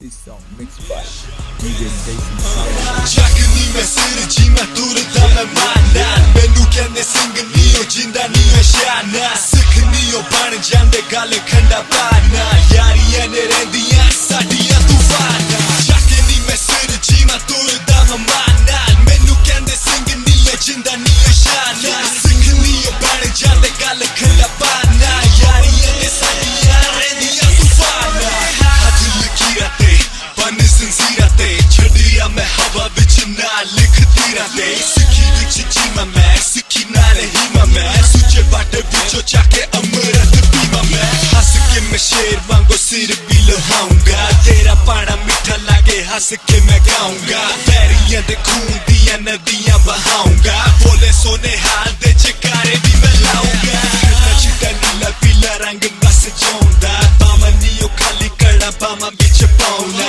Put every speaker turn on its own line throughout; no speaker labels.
This song mixed by DJ Jason.
Chakni mein sir ji main turda main maana mainu kehne singh niyo jinda niyo shana sikh niyo ban jande gal khanda paana yariyan ne rendiyan sadiyan tufana Chakni mein sir ji main turda main maana mainu kehne singh niyo jinda niyo shana sikh niyo ban jande gal khanda paana yariyan ne sadiyan rendiyan tufana hadil kirate Sinzirate, chadiya main hawa vich na likhti rate Sikhi vich jima main, sikhi naal hima main Suche baate vicho jaake amrat pima main Has ke main sher wango sir bhi lahaunga Tera paana meetha lage has ke main gaunga Pairiyan de khoon diyan nadiyan bahaunga Bole sone haal de chekare bhi main launga Khadna chita neela peela rang bas jaunda Bama niyo khali kada bama vich pauna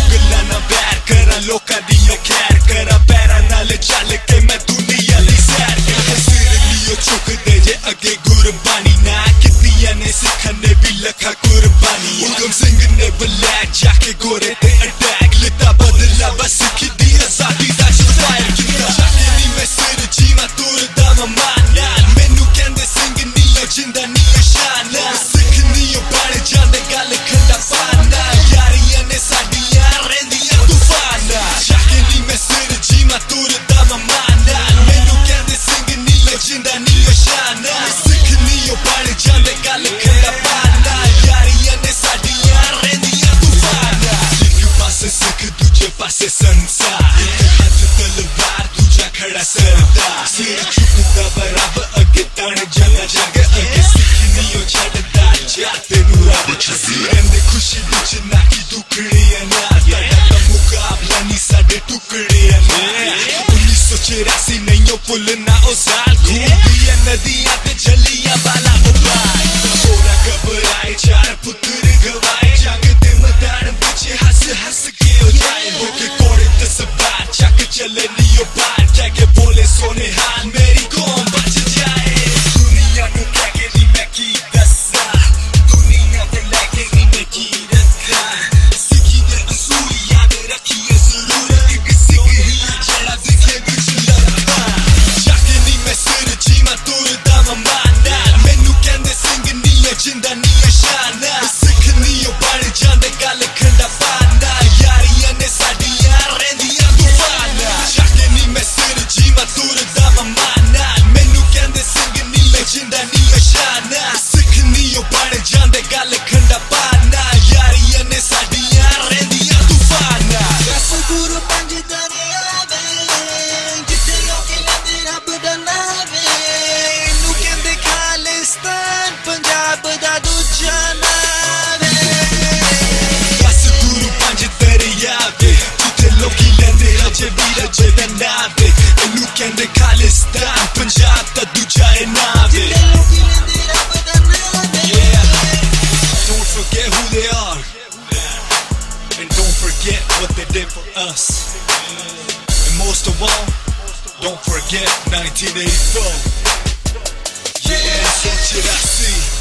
Loka diyo khair kara paira naal chal ke main duniya li sair kara sir liyo chuk de je age gurbani na kitiya ne sikhan ne bhi lakha qurbani Ugam Singh ne black jaake gore te attack lita badla bas ki di azadi da fire kita chakni mein sir ji main turda main maana mainu kehne Singh niyo jinda niyo shana sikh niyo ban jande gal khanda paana yariyan ne sadiyan rendiyan tufana Chakni mein sir ji main turda main maana mainu kehne Singh niyo jinda niyo shana sikh niyo ban jande gal khanda paana yariyan ne sadiyan rendiyan tufana Ek paase sikh duje paase sansar Ek hath talwar duja khada sardar Sir chukda barab age tan jana jag age sikh niyo chadda jaate nu rab chasi rende khushi vich na ki dukdiyan na tada mukabla ni sade tukdiyan na 1984 nahiyo bhulna o saal khoodiyan nadiyan te jaliyan wala o bhai Thora ghabraye char putre gwaye jang de maidaan vich has has ke ho jaye hoke kore tasbar chak chale niyo baar jaake bole sone haal meri kaum bach jaye duniya nu kehge ni main ki dassa duniya te leke ni main ki rakha sikhi de asool yaad rakhiye zarur ek sikh hi jada dekhe vich lakha chakni mein sir ji main turda main maana mainu kehne Singh niyo jinda niyo shana sikh niyo ban jande gal khanda paana yariyan ne sadiyan rendiyan tufana chakni mein sir ji main turda main maana mainu kehne Singh niyo jinda niyo shana sikh niyo ban jande gal khanda paana yariyan ne sadiyan rendiyan tufana
Guru panj dariyave jitte loki lande rab da nave nu kende Khalistan Punjab da dooja nave
Guru panj dariyave jitte loki lande rab da nave nu kende Khalistan Punjab da dooja nave
loki lande rab da nave
Don't forget who they are and don't forget what they did for us and most of all don't forget 1984 yeah, that's what I see